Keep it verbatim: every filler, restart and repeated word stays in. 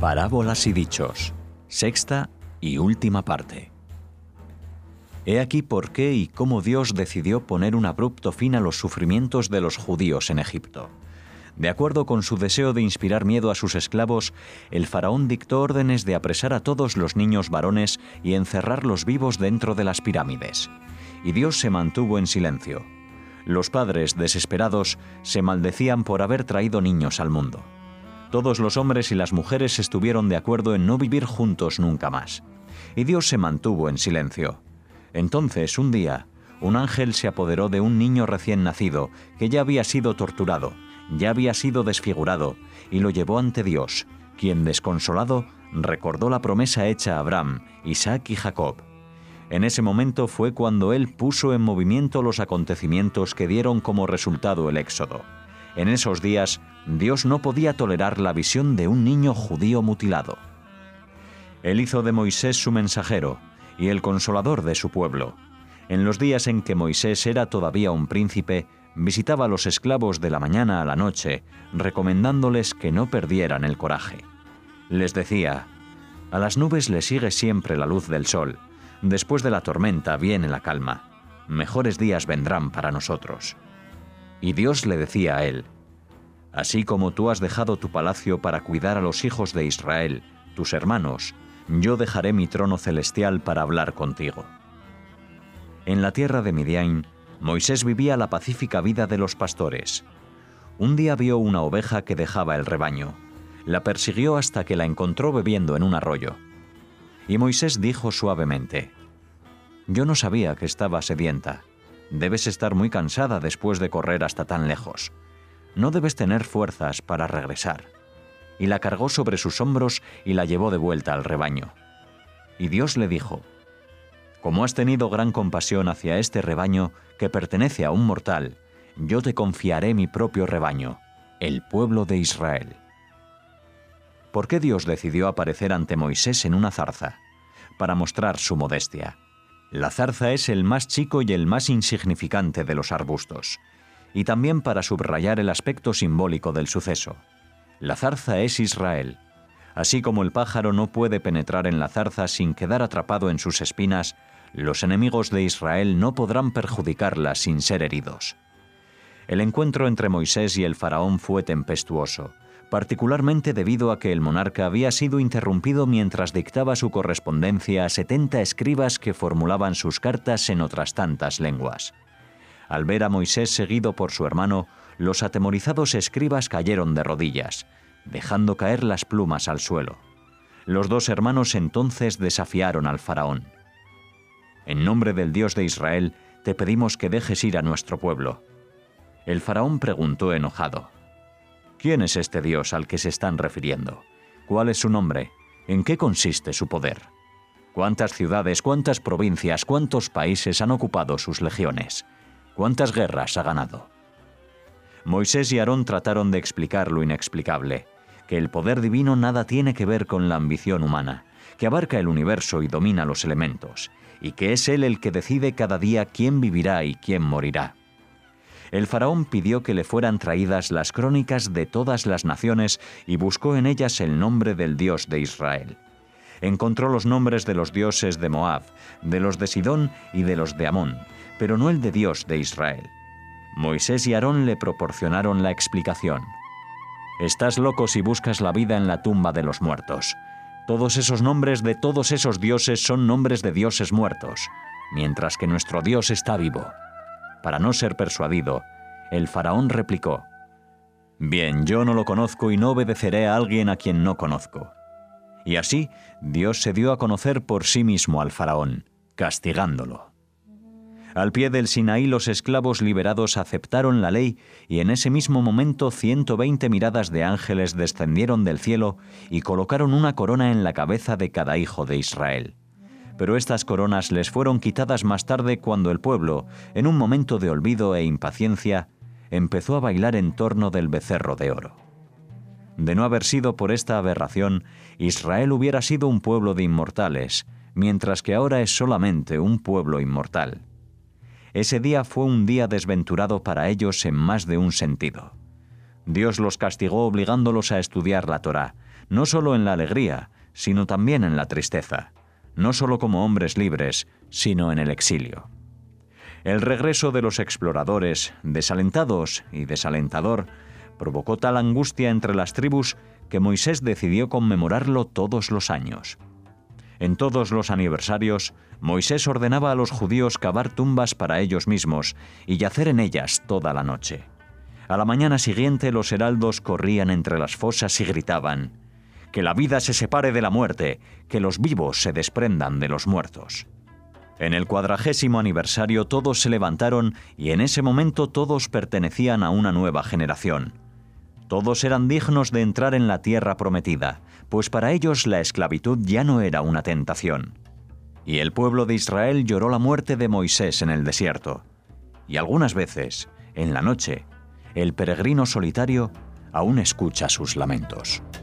Parábolas y dichos, sexta y última parte. He aquí por qué y cómo Dios decidió poner un abrupto fin a los sufrimientos de los judíos en Egipto. De acuerdo con su deseo de inspirar miedo a sus esclavos, el faraón dictó órdenes de apresar a todos los niños varones y encerrarlos vivos dentro de las pirámides. Y Dios se mantuvo en silencio. Los padres, desesperados, se maldecían por haber traído niños al mundo. Todos los hombres y las mujeres estuvieron de acuerdo en no vivir juntos nunca más. Y Dios se mantuvo en silencio. Entonces, un día, un ángel se apoderó de un niño recién nacido que ya había sido torturado, ya había sido desfigurado, y lo llevó ante Dios, quien, desconsolado, recordó la promesa hecha a Abraham, Isaac y Jacob. En ese momento fue cuando él puso en movimiento los acontecimientos que dieron como resultado el éxodo. En esos días, Dios no podía tolerar la visión de un niño judío mutilado. Él hizo de Moisés su mensajero y el consolador de su pueblo. En los días en que Moisés era todavía un príncipe, visitaba a los esclavos de la mañana a la noche, recomendándoles que no perdieran el coraje. Les decía: a las nubes les sigue siempre la luz del sol. Después de la tormenta viene la calma. Mejores días vendrán para nosotros. Y Dios le decía a él: así como tú has dejado tu palacio para cuidar a los hijos de Israel, tus hermanos, yo dejaré mi trono celestial para hablar contigo. En la tierra de Midian, Moisés vivía la pacífica vida de los pastores. Un día vio una oveja que dejaba el rebaño. La persiguió hasta que la encontró bebiendo en un arroyo. Y Moisés dijo suavemente: yo no sabía que estaba sedienta. Debes estar muy cansada después de correr hasta tan lejos. No debes tener fuerzas para regresar. Y la cargó sobre sus hombros y la llevó de vuelta al rebaño. Y Dios le dijo: como has tenido gran compasión hacia este rebaño que pertenece a un mortal, yo te confiaré mi propio rebaño, el pueblo de Israel. ¿Por qué Dios decidió aparecer ante Moisés en una zarza? Para mostrar su modestia. La zarza es el más chico y el más insignificante de los arbustos, y también para subrayar el aspecto simbólico del suceso. La zarza es Israel. Así como el pájaro no puede penetrar en la zarza sin quedar atrapado en sus espinas, los enemigos de Israel no podrán perjudicarla sin ser heridos. El encuentro entre Moisés y el faraón fue tempestuoso, particularmente debido a que el monarca había sido interrumpido mientras dictaba su correspondencia a setenta escribas que formulaban sus cartas en otras tantas lenguas. Al ver a Moisés seguido por su hermano, los atemorizados escribas cayeron de rodillas, dejando caer las plumas al suelo. Los dos hermanos entonces desafiaron al faraón: en nombre del Dios de Israel, te pedimos que dejes ir a nuestro pueblo. El faraón preguntó enojado: ¿quién es este Dios al que se están refiriendo? ¿Cuál es su nombre? ¿En qué consiste su poder? ¿Cuántas ciudades, cuántas provincias, cuántos países han ocupado sus legiones? ¿Cuántas guerras ha ganado? Moisés y Aarón trataron de explicar lo inexplicable, que el poder divino nada tiene que ver con la ambición humana, que abarca el universo y domina los elementos, y que es Él el que decide cada día quién vivirá y quién morirá. El faraón pidió que le fueran traídas las crónicas de todas las naciones y buscó en ellas el nombre del Dios de Israel. Encontró los nombres de los dioses de Moab, de los de Sidón y de los de Amón, pero no el de Dios de Israel. Moisés y Aarón le proporcionaron la explicación: estás loco si buscas la vida en la tumba de los muertos. Todos esos nombres de todos esos dioses son nombres de dioses muertos, mientras que nuestro Dios está vivo. Para no ser persuadido, el faraón replicó: bien, yo no lo conozco y no obedeceré a alguien a quien no conozco. Y así, Dios se dio a conocer por sí mismo al faraón, castigándolo. Al pie del Sinaí los esclavos liberados aceptaron la ley y en ese mismo momento ciento veinte miradas de ángeles descendieron del cielo y colocaron una corona en la cabeza de cada hijo de Israel. Pero estas coronas les fueron quitadas más tarde cuando el pueblo, en un momento de olvido e impaciencia, empezó a bailar en torno del becerro de oro. De no haber sido por esta aberración, Israel hubiera sido un pueblo de inmortales, mientras que ahora es solamente un pueblo inmortal. Ese día fue un día desventurado para ellos en más de un sentido. Dios los castigó obligándolos a estudiar la Torá, no solo en la alegría, sino también en la tristeza, no solo como hombres libres, sino en el exilio. El regreso de los exploradores, desalentados y desalentador, provocó tal angustia entre las tribus que Moisés decidió conmemorarlo todos los años. En todos los aniversarios, Moisés ordenaba a los judíos cavar tumbas para ellos mismos y yacer en ellas toda la noche. A la mañana siguiente los heraldos corrían entre las fosas y gritaban: «Que la vida se separe de la muerte, que los vivos se desprendan de los muertos». En el cuadragésimo aniversario todos se levantaron y en ese momento todos pertenecían a una nueva generación. Todos eran dignos de entrar en la tierra prometida, pues para ellos la esclavitud ya no era una tentación. Y el pueblo de Israel lloró la muerte de Moisés en el desierto. Y algunas veces, en la noche, el peregrino solitario aún escucha sus lamentos.